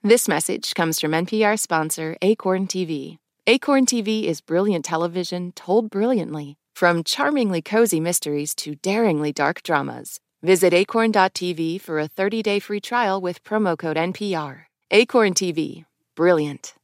This message comes from NPR sponsor Acorn TV. Acorn TV is brilliant television told brilliantly, from charmingly cozy mysteries to daringly dark dramas. Visit acorn.tv for a 30-day free trial with promo code NPR. Acorn TV. Brilliant.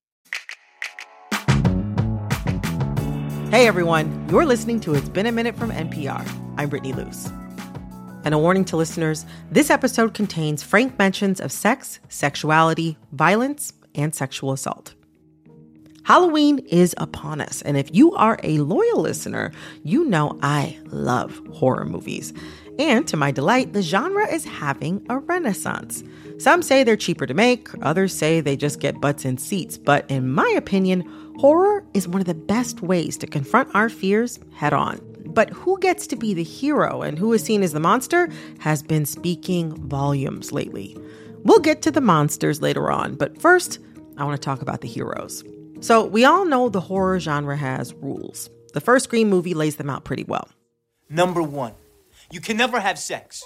Hey everyone, you're listening to It's Been a Minute from NPR. I'm Brittany Luce. And a warning to listeners, this episode contains frank mentions of sex, sexuality, violence, and sexual assault. Halloween is upon us, and if you are a loyal listener, you know I love horror movies. And to my delight, the genre is having a renaissance. Some say they're cheaper to make, others say they just get butts in seats. But in my opinion, horror is one of the best ways to confront our fears head on. But who gets to be the hero and who is seen as the monster has been speaking volumes lately. We'll get to the monsters later on, but first, I want to talk about the heroes. So we all know the horror genre has rules. The first Scream movie lays them out pretty well. Number 1, you can never have sex.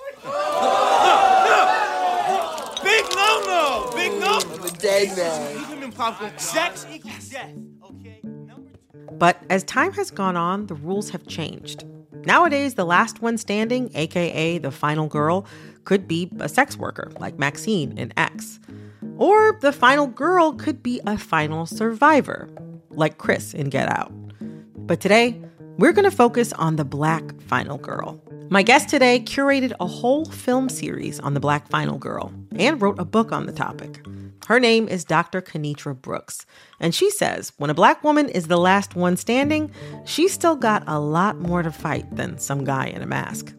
Big no-no! Big no! I'm a dead man. Sex equals death, okay? But as time has gone on, the rules have changed. Nowadays, the last one standing, aka the final girl, could be a sex worker like Maxine in X. Or the final girl could be a final survivor, like Chris in Get Out. But today, we're going to focus on the Black final girl. My guest today curated a whole film series on the Black final girl and wrote a book on the topic. Her name is Dr. Kenitra Brooks, and she says when a Black woman is the last one standing, she's still got a lot more to fight than some guy in a mask.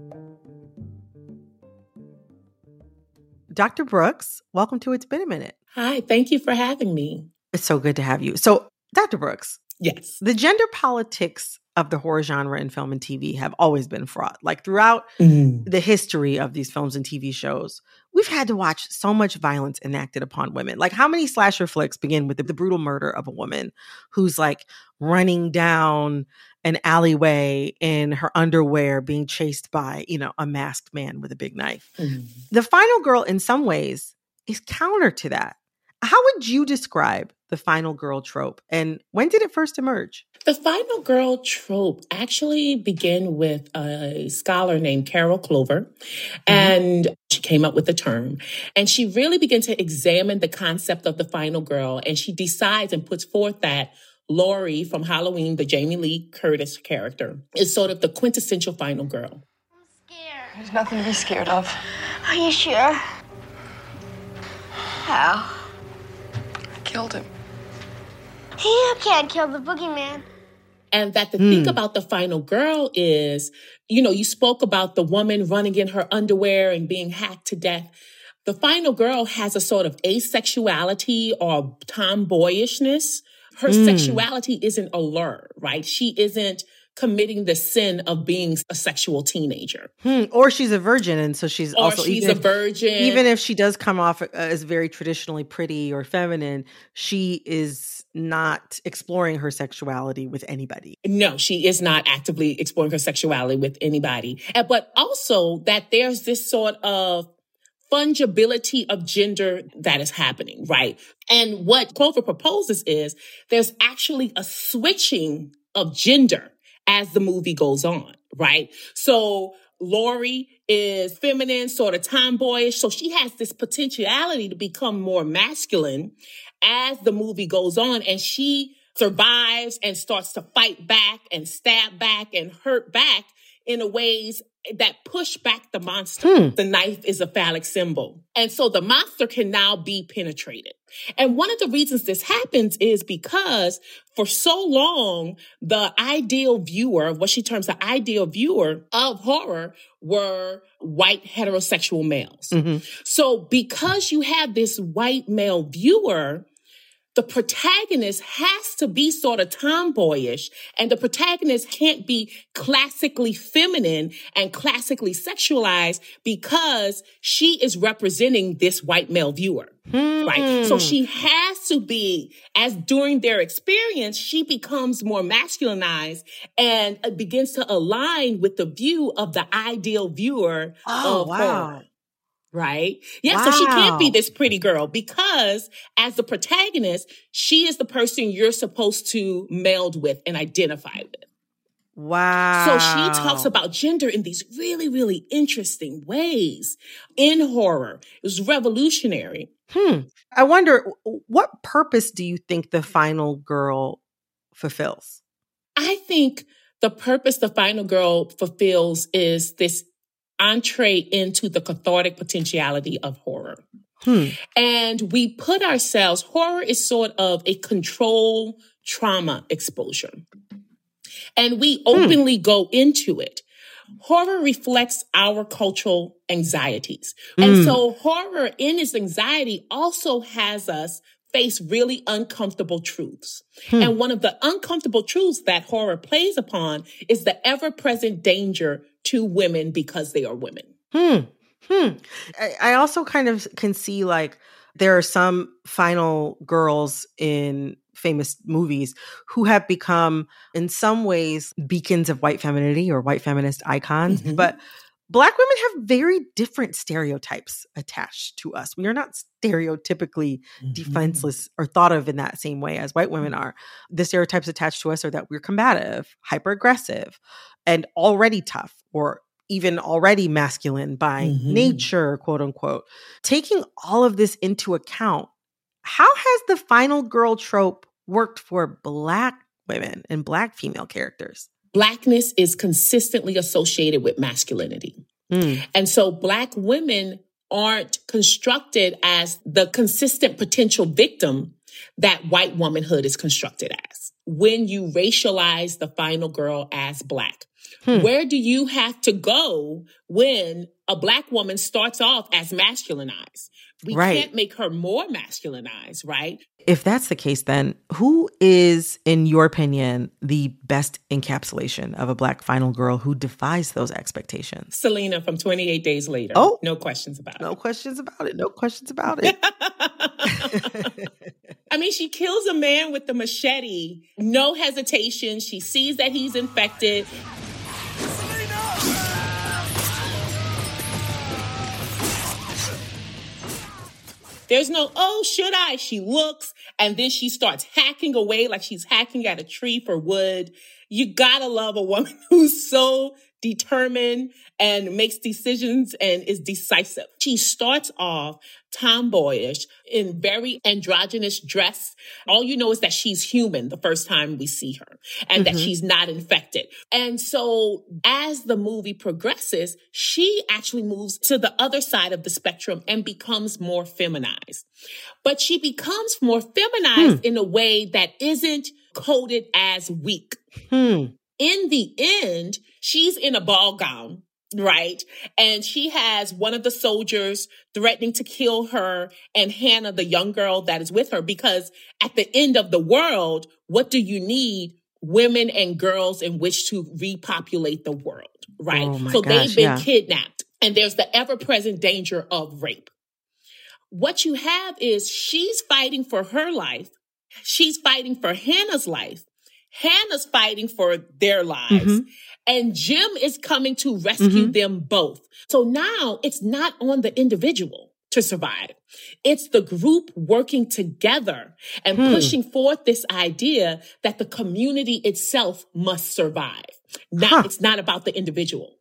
Dr. Brooks, welcome to It's Been a Minute. Hi, thank you for having me. It's so good to have you. So, Dr. Brooks. Yes. The gender politics of the horror genre in film and TV have always been fraught. Like throughout the history of these films and TV shows, we've had to watch so much violence enacted upon women. Like how many slasher flicks begin with the brutal murder of a woman who's like running down an alleyway in her underwear being chased by, a masked man with a big knife. The final girl in some ways is counter to that. How would you describe the final girl trope, and when did it first emerge? The final girl trope actually began with a scholar named Carol Clover, and she came up with the term. And she really began to examine the concept of the final girl, and she decides and puts forth that Laurie from Halloween, the Jamie Lee Curtis character, is sort of the quintessential final girl. I'm scared. There's nothing to be scared of. Are you sure? How? I killed him. You can't kill the boogeyman. And that the thing about the final girl is, you spoke about the woman running in her underwear and being hacked to death. The final girl has a sort of asexuality or tomboyishness. Her sexuality isn't alert, right? She isn't committing the sin of being a sexual teenager. Or she's a virgin, and so she's a virgin. Even if she does come off as very traditionally pretty or feminine, she is not exploring her sexuality with anybody. No, she is not actively exploring her sexuality with anybody. But also that there's this sort of fungibility of gender that is happening, right? And what Clover proposes is there's actually a switching of gender as the movie goes on, right? So Laurie is feminine, sort of tomboyish. So she has this potentiality to become more masculine as the movie goes on. And she survives and starts to fight back and stab back and hurt back in a ways that push back the monster. The knife is a phallic symbol. And so the monster can now be penetrated. And one of the reasons this happens is because for so long, the ideal viewer, what she terms the ideal viewer of horror, were white heterosexual males. So because you have this white male viewer, the protagonist has to be sort of tomboyish, and the protagonist can't be classically feminine and classically sexualized because she is representing this white male viewer, right? So she has to be, as during their experience, she becomes more masculinized and begins to align with the view of the ideal viewer of horror. Right? Yeah, Wow. so she can't be this pretty girl because as the protagonist, she is the person you're supposed to meld with and identify with. Wow. So she talks about gender in these really, really interesting ways in horror. It was revolutionary. I wonder, what purpose do you think the final girl fulfills? I think the purpose the final girl fulfills is this entree into the cathartic potentiality of horror. And we put ourselves, horror is sort of a control trauma exposure. And we openly go into it. Horror reflects our cultural anxieties. And so horror in its anxiety also has us face really uncomfortable truths. And one of the uncomfortable truths that horror plays upon is the ever-present danger to women because they are women. I also kind of can see like there are some final girls in famous movies who have become in some ways beacons of white femininity or white feminist icons, but Black women have very different stereotypes attached to us. We are not stereotypically defenseless or thought of in that same way as white women are. The stereotypes attached to us are that we're combative, hyper-aggressive, and already tough, or even already masculine by nature, quote unquote. Taking all of this into account, how has the final girl trope worked for Black women and Black female characters? Blackness is consistently associated with masculinity. And so Black women aren't constructed as the consistent potential victim that white womanhood is constructed as. When you racialize the final girl as Black, where do you have to go when a Black woman starts off as masculinized? We can't make her more masculinized, right? If that's the case, then who is, in your opinion, the best encapsulation of a Black final girl who defies those expectations? Selena from 28 Days Later. Oh, no questions about it. No questions about it. No questions about it. I mean, she kills a man with the machete. No hesitation. She sees that he's infected. There's no, oh, should I? She looks, and then she starts hacking away like she's hacking at a tree for wood. You gotta love a woman who's so determined and makes decisions and is decisive. She starts off tomboyish in very androgynous dress. All you know is that she's human the first time we see her and that she's not infected. And so as the movie progresses, she actually moves to the other side of the spectrum and becomes more feminized. But she becomes more feminized in a way that isn't coded as weak. In the end, she's in a ball gown, right? And she has one of the soldiers threatening to kill her and Hannah, the young girl that is with her, because at the end of the world, what do you need? Women and girls in which to repopulate the world, right? Oh my so gosh, they've been kidnapped, and there's the ever-present danger of rape. What you have is she's fighting for her life. She's fighting for Hannah's life. Hannah's fighting for their lives. And Jim is coming to rescue them both. So now it's not on the individual to survive. It's the group working together and pushing forth this idea that the community itself must survive. It's not about the individual.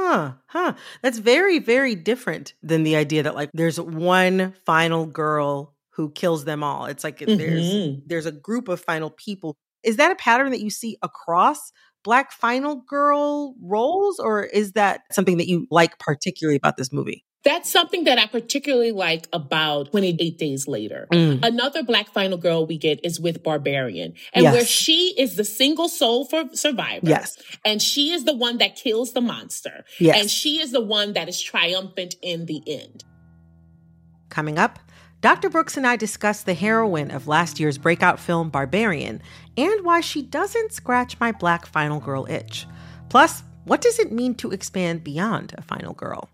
That's very, very different than the idea that like there's one final girl who kills them all. It's like there's a group of final people. Is that a pattern that you see across Black final girl roles, or is that something that you like particularly about this movie? That's something that I particularly like about 28 Days Later. Another Black final girl we get is with Barbarian, and where she is the single soul for survivor. And she is the one that kills the monster. And she is the one that is triumphant in the end. Coming up, Dr. Brooks and I discuss the heroine of last year's breakout film Barbarian and why she doesn't scratch my Black final girl itch. Plus, what does it mean to expand beyond a final girl?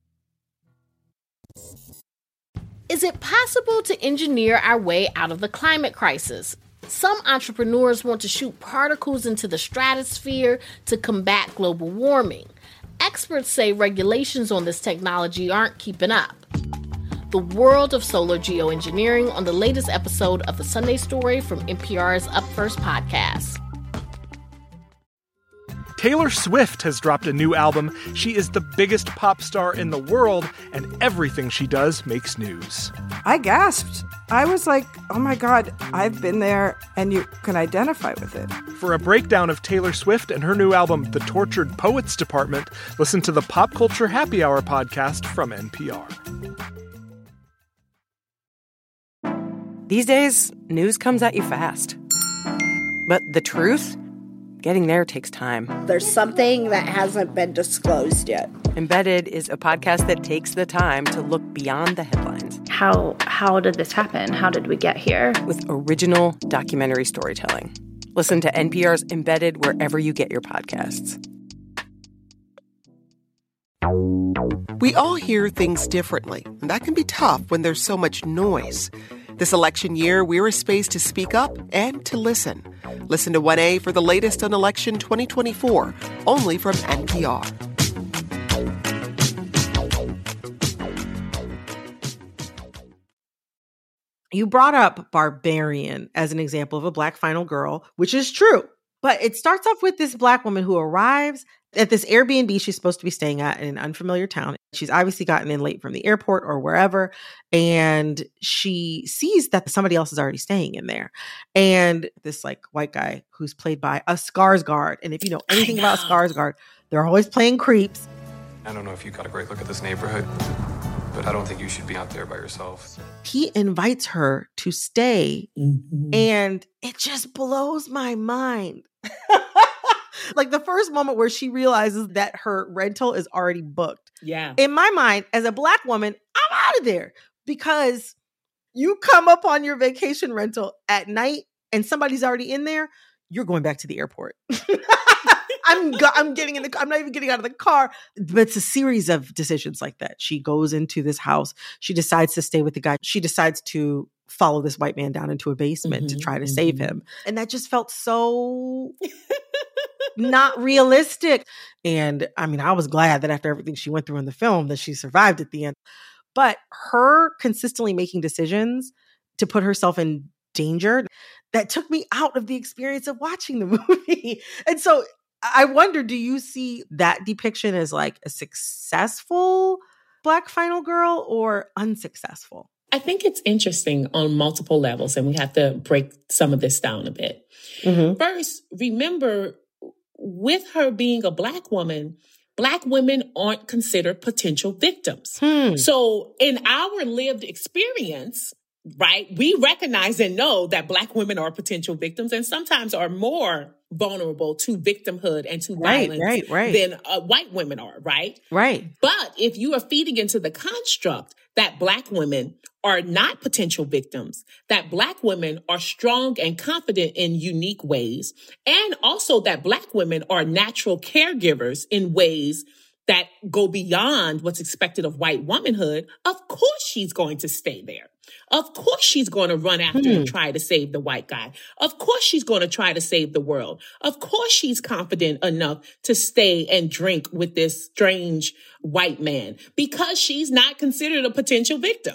Is it possible to engineer our way out of the climate crisis? Some entrepreneurs want to shoot particles into the stratosphere to combat global warming. Experts say regulations on this technology aren't keeping up. the world of solar geoengineering on the latest episode of The Sunday Story from NPR's Up First podcast. Taylor Swift has dropped a new album. She is the biggest pop star in the world, and everything she does makes news. I gasped. I was like, oh my God, I've been there, and you can identify with it. For a breakdown of Taylor Swift and her new album, The Tortured Poets Department, listen to the Pop Culture Happy Hour podcast from NPR. These days, news comes at you fast. But the truth? Getting there takes time. There's something that hasn't been disclosed yet. Embedded is a podcast that takes the time to look beyond the headlines. How did this happen? How did we get here? With original documentary storytelling. Listen to NPR's Embedded wherever you get your podcasts. We all hear things differently, and that can be tough when there's so much noise. This election year, we're a space to speak up and to listen. Listen to 1A for the latest on election 2024, only from NPR. You brought up Barbarian as an example of a Black final girl, which is true. But it starts off with this Black woman who arrives at this Airbnb she's supposed to be staying at in an unfamiliar town. She's obviously gotten in late from the airport or wherever, and she sees that somebody else is already staying in there. And this like white guy who's played by a Skarsgård. And if you know anything about Skarsgård, they're always playing creeps. I don't know if you got a great look at this neighborhood, but I don't think you should be out there by yourself. He invites her to stay, and it just blows my mind. Like the first moment where she realizes that her rental is already booked. Yeah. In my mind, as a Black woman, I'm out of there because you come up on your vacation rental at night and somebody's already in there, you're going back to the airport. I'm getting in the car. I'm not even getting out of the car. But it's a series of decisions like that. She goes into this house. She decides to stay with the guy. She decides to follow this white man down into a basement to try to save him. And that just felt so not realistic. And I mean, I was glad that after everything she went through in the film that she survived at the end. But her consistently making decisions to put herself in danger, that took me out of the experience of watching the movie. And so I wonder, do you see that depiction as like a successful Black final girl or unsuccessful? I think it's interesting on multiple levels, and we have to break some of this down a bit. First, remember, with her being a Black woman, Black women aren't considered potential victims. So in our lived experience, right, we recognize and know that Black women are potential victims and sometimes are more vulnerable to victimhood and to violence than white women are, right? Right. But if you are feeding into the construct that Black women are not potential victims, that Black women are strong and confident in unique ways, and also that Black women are natural caregivers in ways that go beyond what's expected of white womanhood, of course she's going to stay there. Of course she's going to run after and try to save the white guy. Of course she's going to try to save the world. Of course she's confident enough to stay and drink with this strange white man because she's not considered a potential victim.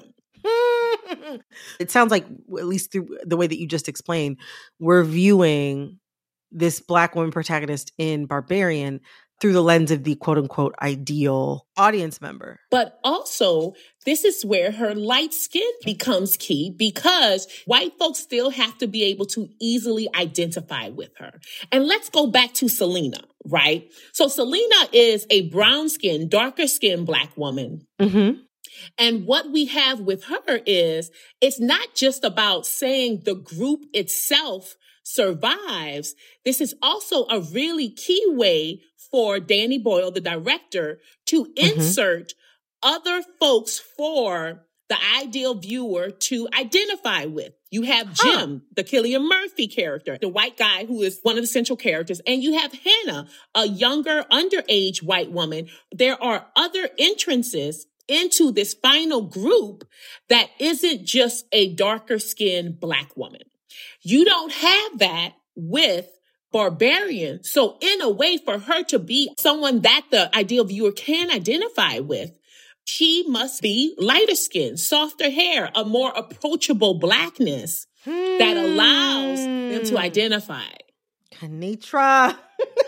It sounds like, at least through the way that you just explained, we're viewing this Black woman protagonist in Barbarian through the lens of the quote unquote ideal audience member. But also, this is where her light skin becomes key because white folks still have to be able to easily identify with her. And let's go back to Selena, right? So Selena is a brown-skinned, darker-skinned Black woman. And what we have with her is, it's not just about saying the group itself survives. This is also a really key way for Danny Boyle, the director, to insert other folks for the ideal viewer to identify with. You have Jim, the Cillian Murphy character, the white guy who is one of the central characters, and you have Hannah, a younger, underage white woman. There are other entrances into this final group that isn't just a darker skinned Black woman. You don't have that with Barbarian. So in a way, for her to be someone that the ideal viewer can identify with, She must be lighter skin, softer hair, a more approachable blackness that allows them to identify. Kenitra.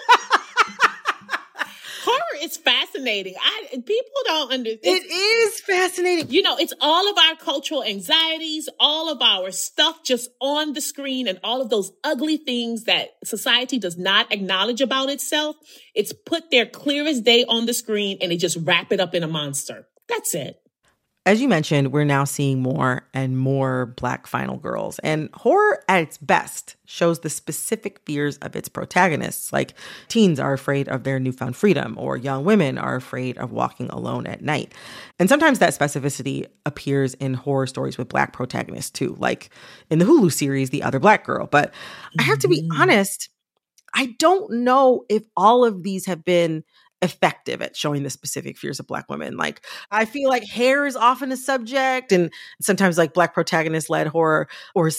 Horror is fascinating. People don't understand. It is fascinating. You know, it's all of our cultural anxieties, all of our stuff just on the screen, and all of those ugly things that society does not acknowledge about itself. It's put there clear as day on the screen, and they just wrap it up in a monster. That's it. As you mentioned, we're now seeing more and more Black final girls, and horror at its best shows the specific fears of its protagonists, like teens are afraid of their newfound freedom, or young women are afraid of walking alone at night. And sometimes that specificity appears in horror stories with Black protagonists too, like in the Hulu series, The Other Black Girl. But I have to be honest, I don't know if all of these have been effective at showing the specific fears of Black women. Like, I feel like hair is often a subject, and sometimes like Black protagonist-led horror, or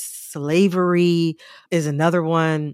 slavery is another one.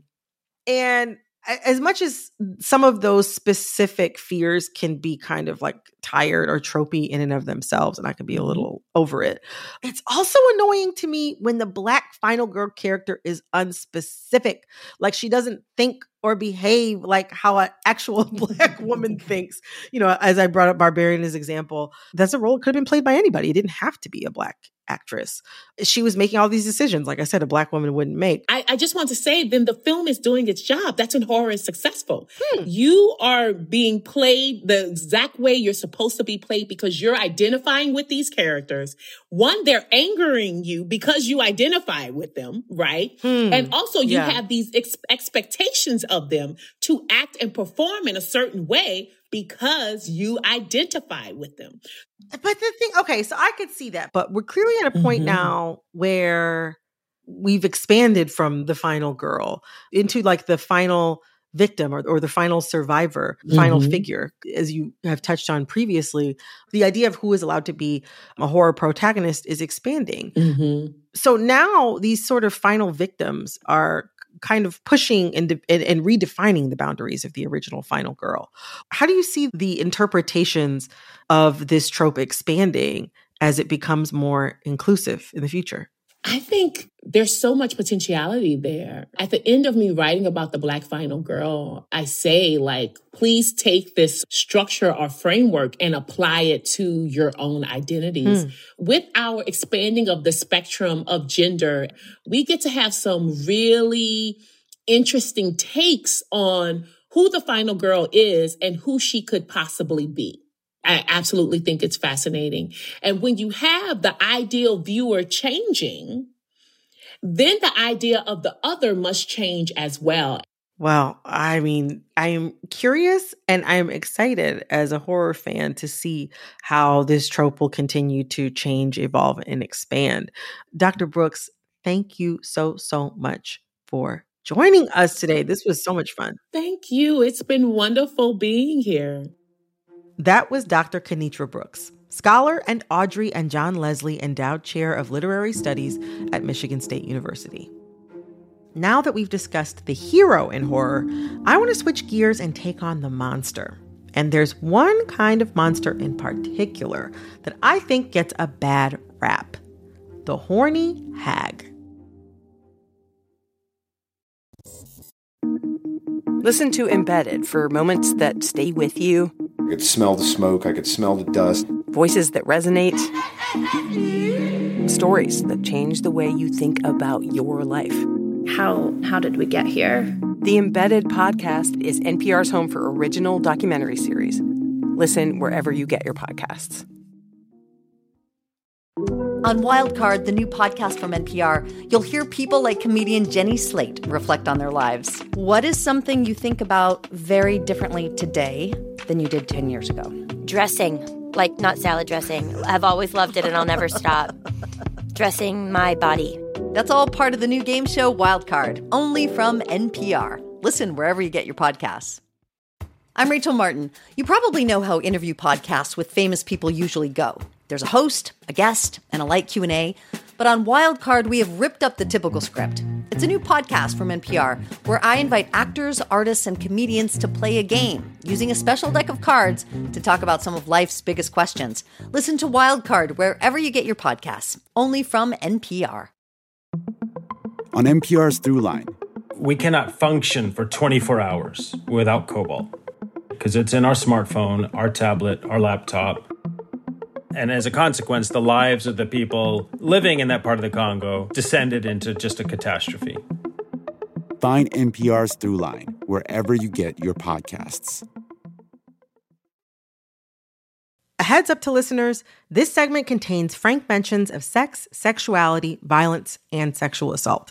And as much as some of those specific fears can be kind of like tired or tropey in and of themselves, and I can be a little over it, it's also annoying to me when the Black final girl character is unspecific. Like, she doesn't think or behave like how an actual Black woman thinks. You know, as I brought up Barbarian as example, that's a role that could have been played by anybody. It didn't have to be a Black actress. She was making all these decisions, like I said, a Black woman wouldn't make. I just want to say, then the film is doing its job. That's when horror is successful. You are being played the exact way you're supposed to be played because you're identifying with these characters. One, they're angering you because you identify with them, right? And also you have these expectations of them to act and perform in a certain way because you identify with them. But the thing, okay, so I could see that, but we're clearly at a point now where we've expanded from the final girl into like the final victim or the final survivor, final figure, as you have touched on previously. The idea of who is allowed to be a horror protagonist is expanding. So now these sort of final victims are kind of pushing and redefining the boundaries of the original final girl. How do you see the interpretations of this trope expanding as it becomes more inclusive in the future? I think there's so much potentiality there. At the end of me writing about the Black final girl, I say, like, please take this structure or framework and apply it to your own identities. With our expanding of the spectrum of gender, we get to have some really interesting takes on who the final girl is and who she could possibly be. I absolutely think it's fascinating. And when you have the ideal viewer changing, then the idea of the other must change as well. Well, I mean, I am curious and I am excited as a horror fan to see how this trope will continue to change, evolve, and expand. Dr. Brooks, thank you so much for joining us today. This was so much fun. Thank you. It's been wonderful being here. That was Dr. Kenitra Brooks, scholar and Audrey and John Leslie Endowed Chair of Literary Studies at Michigan State University. Now that we've discussed the hero in horror, I want to switch gears and take on the monster. And there's one kind of monster in particular that I think gets a bad rap: the horny hag. Listen to Embedded for moments that stay with you. I could smell the smoke. I could smell the dust. Voices that resonate. Stories that change the way you think about your life. How did we get here? The Embedded podcast is NPR's home for original documentary series. Listen wherever you get your podcasts. On Wildcard, the new podcast from NPR, you'll hear people like comedian Jenny Slate reflect on their lives. What is something you think about very differently today than you did 10 years ago? Dressing, like not salad dressing. I've always loved it and I'll never stop. Dressing my body. That's all part of the new game show Wildcard, only from NPR. Listen wherever you get your podcasts. I'm Rachel Martin. You probably know how interview podcasts with famous people usually go. There's a host, a guest, and a light Q&A. But on Wildcard, we have ripped up the typical script. It's a new podcast from NPR where I invite actors, artists, and comedians to play a game using a special deck of cards to talk about some of life's biggest questions. Listen to Wild Card wherever you get your podcasts, only from NPR. On NPR's Throughline. We cannot function for 24 hours without cobalt because it's in our smartphone, our tablet, our laptop. And as a consequence, the lives of the people living in that part of the Congo descended into just a catastrophe. Find NPR's Throughline wherever you get your podcasts. A heads up to listeners, this segment contains frank mentions of sex, sexuality, violence, and sexual assault.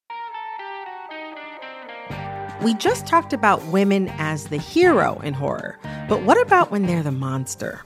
We just talked about women as the hero in horror, but what about when they're the monster?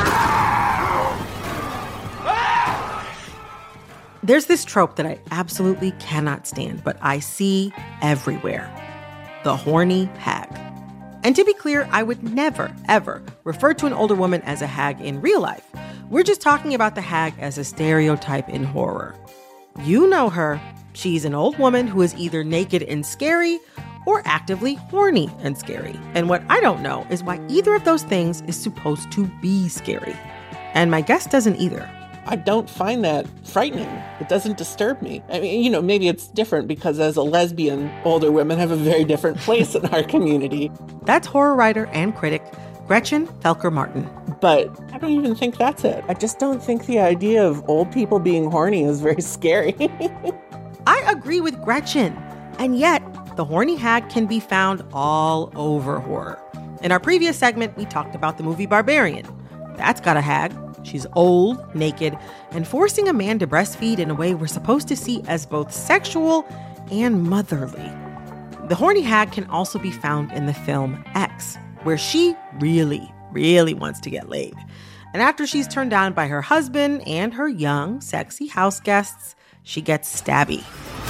There's this trope that I absolutely cannot stand, but I see everywhere. The horny hag. And to be clear, I would never, ever refer to an older woman as a hag in real life. We're just talking about the hag as a stereotype in horror. You know her. She's an old woman who is either naked and scary or actively horny and scary. And what I don't know is why either of those things is supposed to be scary. And my guest doesn't either. I don't find that frightening. It doesn't disturb me. I mean, maybe it's different because as a lesbian, older women have a very different place in our community. That's horror writer and critic Gretchen Felker Martin. But I don't even think that's it. I just don't think the idea of old people being horny is very scary. I agree with Gretchen. And yet, the horny hag can be found all over horror. In our previous segment, we talked about the movie Barbarian. That's got a hag. She's old, naked, and forcing a man to breastfeed in a way we're supposed to see as both sexual and motherly. The horny hag can also be found in the film X, where she really, really wants to get laid. And after she's turned down by her husband and her young, sexy house guests, she gets stabby.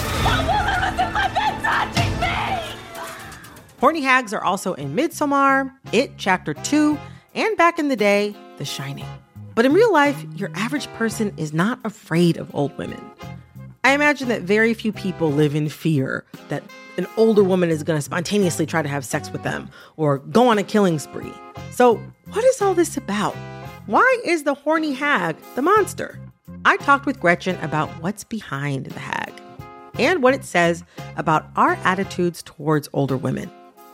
Horny hags are also in Midsommar, It Chapter 2, and back in the day, The Shining. But in real life, your average person is not afraid of old women. I imagine that very few people live in fear that an older woman is going to spontaneously try to have sex with them or go on a killing spree. So what is all this about? Why is the horny hag the monster? I talked with Gretchen about what's behind the hag and what it says about our attitudes towards older women.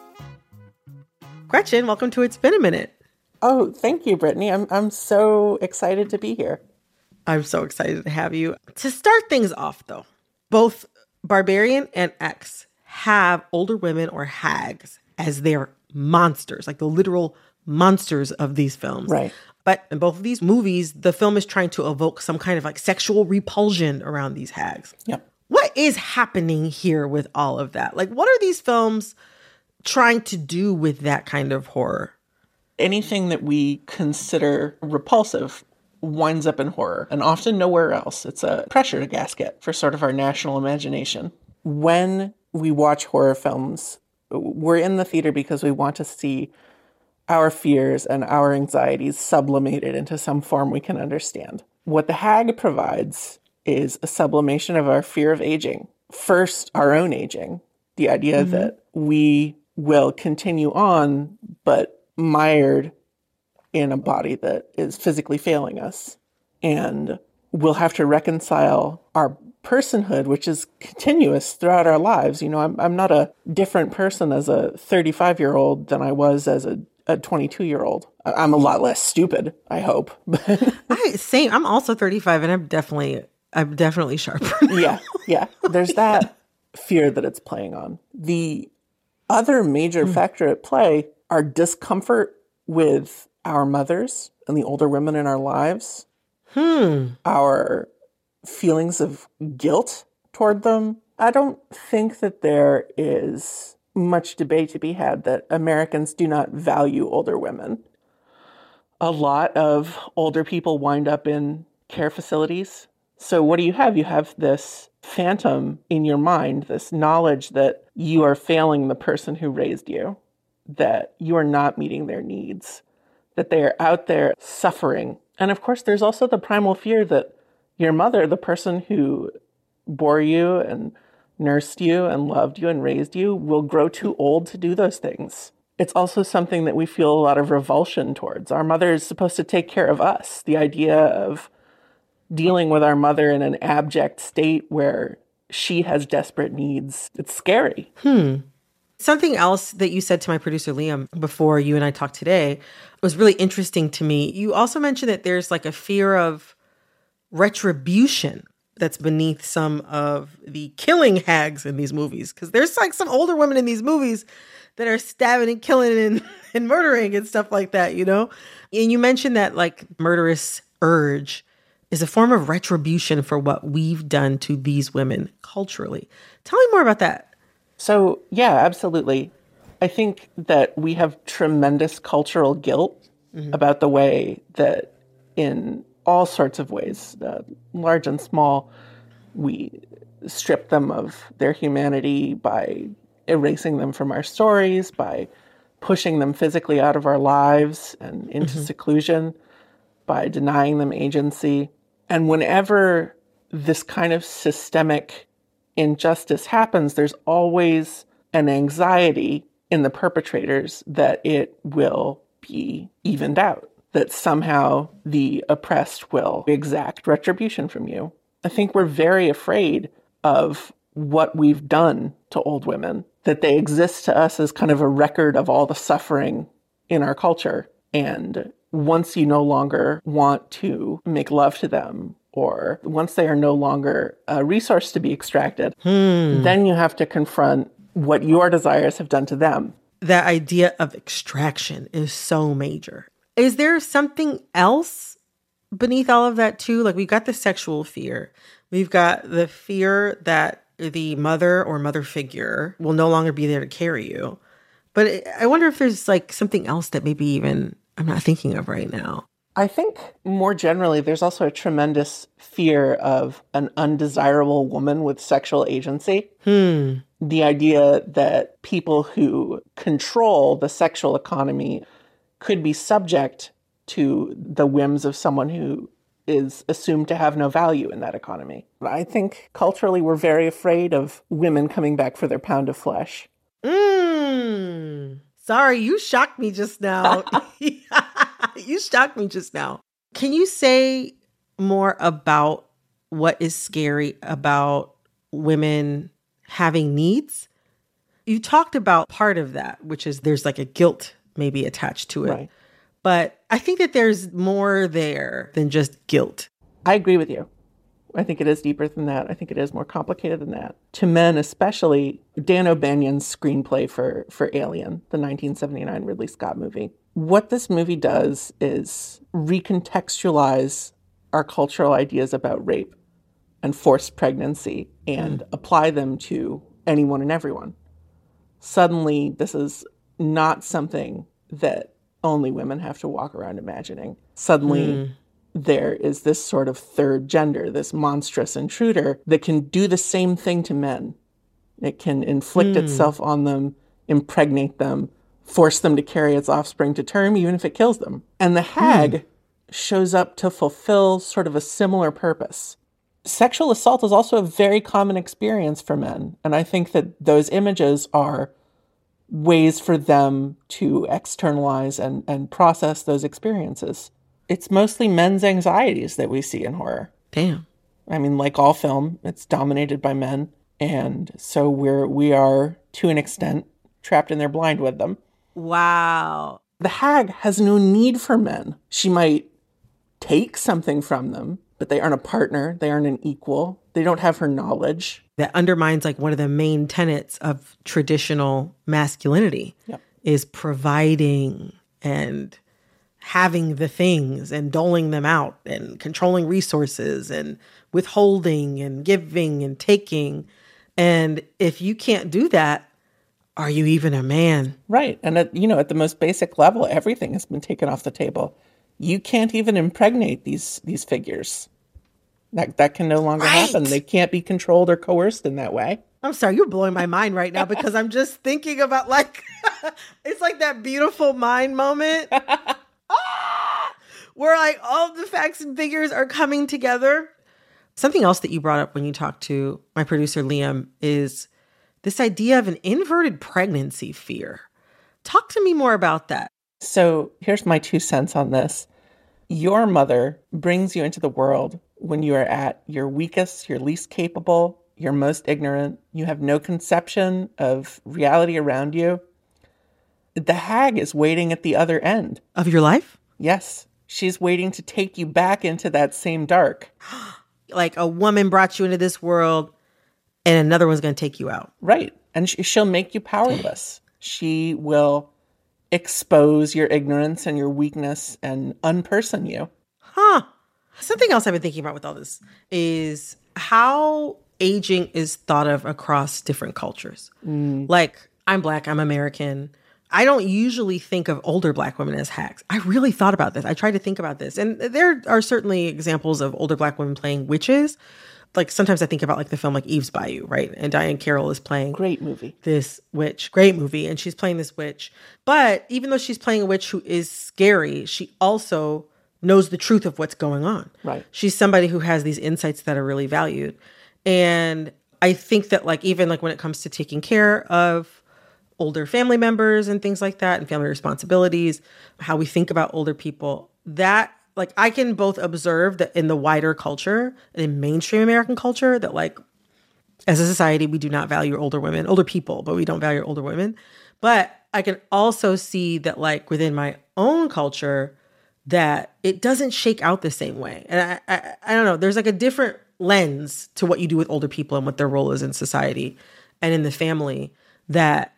Gretchen, welcome to It's Been a Minute. Oh, thank you, Brittany. I'm so excited to be here. I'm so excited to have you. To start things off, though, both Barbarian and X have older women or hags as their monsters, like the literal monsters of these films. Right. But in both of these movies, the film is trying to evoke some kind of like sexual repulsion around these hags. Yep. What is happening here with all of that? Like, what are these films trying to do with that kind of horror? Anything that we consider repulsive winds up in horror, and often nowhere else. It's a pressure gasket for sort of our national imagination. When we watch horror films, we're in the theater because we want to see our fears and our anxieties sublimated into some form we can understand. What the hag provides is a sublimation of our fear of aging. First, our own aging. The idea that we will continue on, but mired in a body that is physically failing us. And we'll have to reconcile our personhood, which is continuous throughout our lives. You know, I'm not a different person as a 35-year-old than I was as a 22-year-old. I'm a lot less stupid, I hope. Same. I'm also 35, and I'm definitely sharper. Yeah. There's that fear that it's playing on. The other major factor at play are discomfort with our mothers and the older women in our lives. Our feelings of guilt toward them. I don't think that there is much debate to be had that Americans do not value older women. A lot of older people wind up in care facilities. So what do you have? You have this phantom in your mind, this knowledge that you are failing the person who raised you, that you are not meeting their needs, that they are out there suffering. And of course, there's also the primal fear that your mother, the person who bore you and nursed you and loved you and raised you will grow too old to do those things. It's also something that we feel a lot of revulsion towards. Our mother is supposed to take care of us. The idea of dealing with our mother in an abject state where she has desperate needs, it's scary. Something else that you said to my producer, Liam, before you and I talked today was really interesting to me. You also mentioned that there's like a fear of retribution that's beneath some of the killing hags in these movies. Because there's like some older women in these movies that are stabbing and killing and murdering and stuff like that, you know? And you mentioned that like murderous urge is a form of retribution for what we've done to these women culturally. Tell me more about that. So, yeah, absolutely. I think that we have tremendous cultural guilt about the way that in all sorts of ways, large and small, we strip them of their humanity by erasing them from our stories, by pushing them physically out of our lives and into seclusion, by denying them agency. And whenever this kind of systemic injustice happens, there's always an anxiety in the perpetrators that it will be evened out, that somehow the oppressed will exact retribution from you. I think we're very afraid of what we've done to old women, that they exist to us as kind of a record of all the suffering in our culture. And once you no longer want to make love to them, or once they are no longer a resource to be extracted, then you have to confront what your desires have done to them. That idea of extraction is so major. Is there something else beneath all of that too? Like we've got the sexual fear. We've got the fear that the mother or mother figure will no longer be there to carry you. But I wonder if there's like something else that maybe even I'm not thinking of right now. I think more generally, there's also a tremendous fear of an undesirable woman with sexual agency. The idea that people who control the sexual economy could be subject to the whims of someone who is assumed to have no value in that economy. I think culturally we're very afraid of women coming back for their pound of flesh. Sorry, you shocked me just now. You shocked me just now. Can you say more about what is scary about women having needs? You talked about part of that, which is there's like a guilt maybe attached to it. Right. But I think that there's more there than just guilt. I agree with you. I think it is deeper than that. I think it is more complicated than that. To men especially, Dan O'Banion's screenplay for Alien, the 1979 Ridley Scott movie. What this movie does is recontextualize our cultural ideas about rape and forced pregnancy and apply them to anyone and everyone. Suddenly, this is not something that only women have to walk around imagining. Suddenly, there is this sort of third gender, this monstrous intruder that can do the same thing to men. It can inflict itself on them, impregnate them, force them to carry its offspring to term, even if it kills them. And the hag shows up to fulfill sort of a similar purpose. Sexual assault is also a very common experience for men. And I think that those images are ways for them to externalize and process those experiences. It's mostly men's anxieties that we see in horror. Damn. I mean, like all film, it's dominated by men. And so we are, to an extent, trapped in their blind with them. Wow. The hag has no need for men. She might take something from them, but they aren't a partner. They aren't an equal. They don't have her knowledge. That undermines like one of the main tenets of traditional masculinity is providing and having the things and doling them out and controlling resources and withholding and giving and taking. And if you can't do that, are you even a man? Right. And at the most basic level, everything has been taken off the table. You can't even impregnate these figures. That can no longer happen. They can't be controlled or coerced in that way. I'm sorry, you're blowing my mind right now because I'm just thinking about like, it's like that beautiful mind moment where like all the facts and figures are coming together. Something else that you brought up when you talked to my producer, Liam, is this idea of an inverted pregnancy fear. Talk to me more about that. So here's my 2 cents on this. Your mother brings you into the world when you are at your weakest, your least capable, your most ignorant. You have no conception of reality around you. The hag is waiting at the other end. Of your life? Yes. She's waiting to take you back into that same dark. Like a woman brought you into this world and another one's going to take you out. Right. And she'll make you powerless. She will expose your ignorance and your weakness and unperson you. Huh. Something else I've been thinking about with all this is how aging is thought of across different cultures. Like, I'm Black, I'm American. I don't usually think of older Black women as hags. I really thought about this. I tried to think about this. And there are certainly examples of older Black women playing witches. Like, sometimes I think about like the film like Eve's Bayou, right? And Diane Carroll is playing great movie. This witch. Great movie. And she's playing this witch. But even though she's playing a witch who is scary, she also knows the truth of what's going on. Right. She's somebody who has these insights that are really valued. And I think that like even like when it comes to taking care of older family members and things like that and family responsibilities, how we think about older people, that like I can both observe that in the wider culture and in mainstream American culture that like as a society, we do not value older women, older people, but we don't value older women. But I can also see that like within my own culture that it doesn't shake out the same way. And I don't know, there's like a different lens to what you do with older people and what their role is in society and in the family that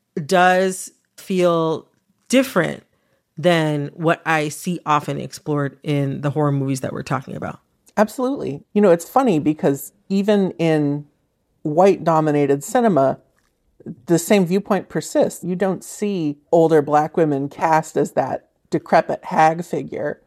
does feel different than what I see often explored in the horror movies that we're talking about. Absolutely. You know, it's funny because even in white-dominated cinema, the same viewpoint persists. You don't see older Black women cast as that decrepit hag figure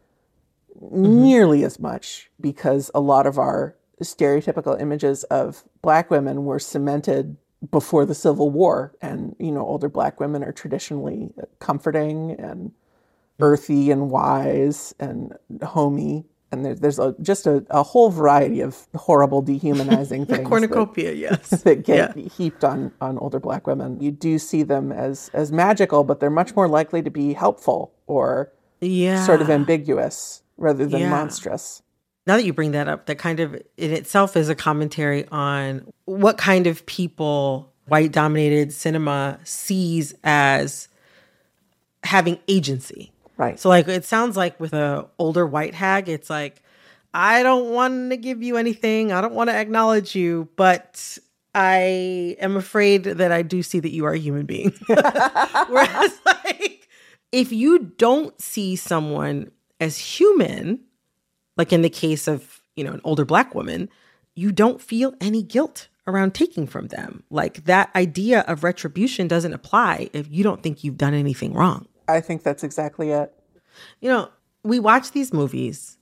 nearly as much because a lot of our stereotypical images of Black women were cemented before the Civil War. And, you know, older Black women are traditionally comforting and earthy and wise and homey. And there's just a whole variety of horrible dehumanizing things. Cornucopia, yes. That get heaped on older Black women. You do see them as magical, but they're much more likely to be helpful or sort of ambiguous rather than monstrous. Now that you bring that up, that kind of in itself is a commentary on what kind of people white-dominated cinema sees as having agency. Right. So like it sounds like with a older white hag, it's like, I don't want to give you anything. I don't want to acknowledge you, but I am afraid that I do see that you are a human being. Whereas like if you don't see someone as human, like in the case of, you know, an older Black woman, you don't feel any guilt around taking from them. Like that idea of retribution doesn't apply if you don't think you've done anything wrong. I think that's exactly it. You know, we watch these movies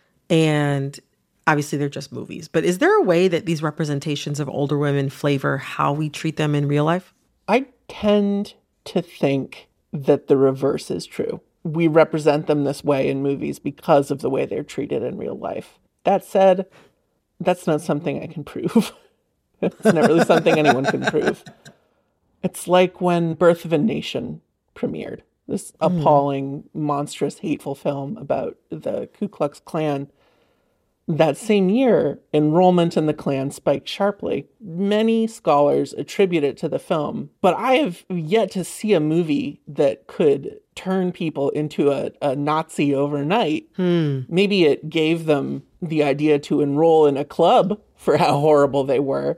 and obviously they're just movies, but is there a way that these representations of older women flavor how we treat them in real life? I tend to think that the reverse is true. We represent them this way in movies because of the way they're treated in real life. That said, that's not something I can prove. It's not really something anyone can prove. It's like when Birth of a Nation premiered. This appalling, monstrous, hateful film about the Ku Klux Klan. That same year, enrollment in the Klan spiked sharply. Many scholars attribute it to the film, but I have yet to see a movie that could turn people into a Nazi overnight. Maybe it gave them the idea to enroll in a club for how horrible they were.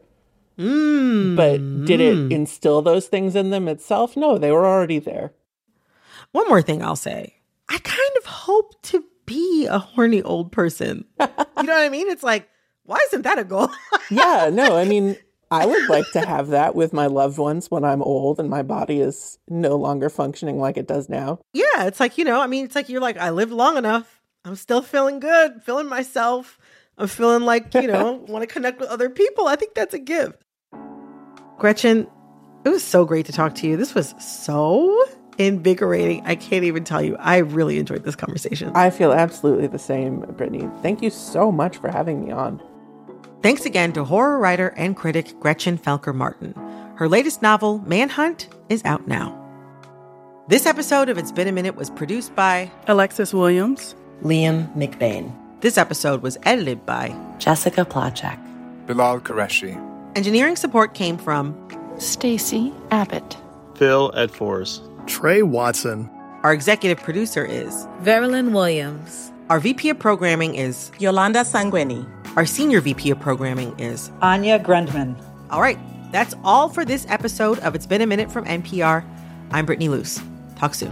But did it instill those things in them itself? No, they were already there. One more thing I'll say. I kind of hope to be a horny old person. You know what I mean? It's like, why isn't that a goal? Yeah, no, I mean, I would like to have that with my loved ones when I'm old and my body is no longer functioning like it does now. Yeah, it's like, you know, I mean, it's like you're like, I lived long enough. I'm still feeling good, feeling myself. I'm feeling like, you know, want to connect with other people. I think that's a gift. Gretchen, it was so great to talk to you. This was so invigorating. I can't even tell you. I really enjoyed this conversation. I feel absolutely the same, Brittany. Thank you so much for having me on. Thanks again to horror writer and critic Gretchen Felker Martin. Her latest novel, Manhunt, is out now. This episode of It's Been a Minute was produced by Alexis Williams, Liam McBain. This episode was edited by Jessica Placzek, Bilal Qureshi. Engineering support came from Stacey Abbott, Phil Edfors, Trey Watson. Our executive producer is Verilyn Williams. Our VP of Programming is Yolanda Sanguini. Our Senior VP of Programming is Anya Grundman. All right, that's all for this episode of It's Been a Minute from NPR. I'm Brittany Luce. Talk soon.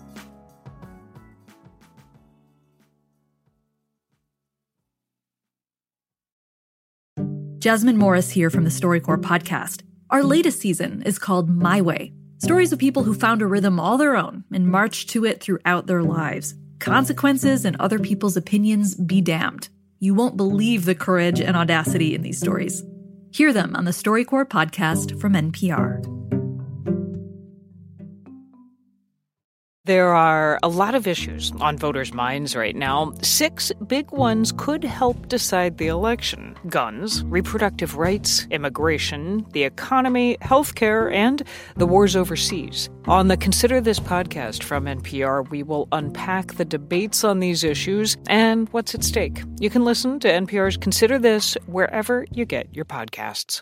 Jasmine Morris here from the StoryCorps podcast. Our latest season is called My Way. Stories of people who found a rhythm all their own and marched to it throughout their lives. Consequences and other people's opinions be damned. You won't believe the courage and audacity in these stories. Hear them on the StoryCorps podcast from NPR. There are a lot of issues on voters' minds right now. 6 big ones could help decide the election: guns, reproductive rights, immigration, the economy, healthcare, and the wars overseas. On the Consider This podcast from NPR, we will unpack the debates on these issues and what's at stake. You can listen to NPR's Consider This wherever you get your podcasts.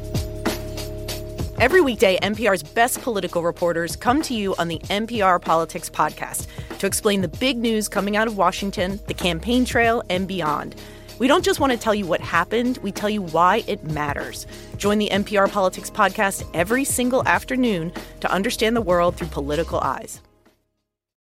Every weekday, NPR's best political reporters come to you on the NPR Politics Podcast to explain the big news coming out of Washington, the campaign trail, and beyond. We don't just want to tell you what happened, we tell you why it matters. Join the NPR Politics Podcast every single afternoon to understand the world through political eyes.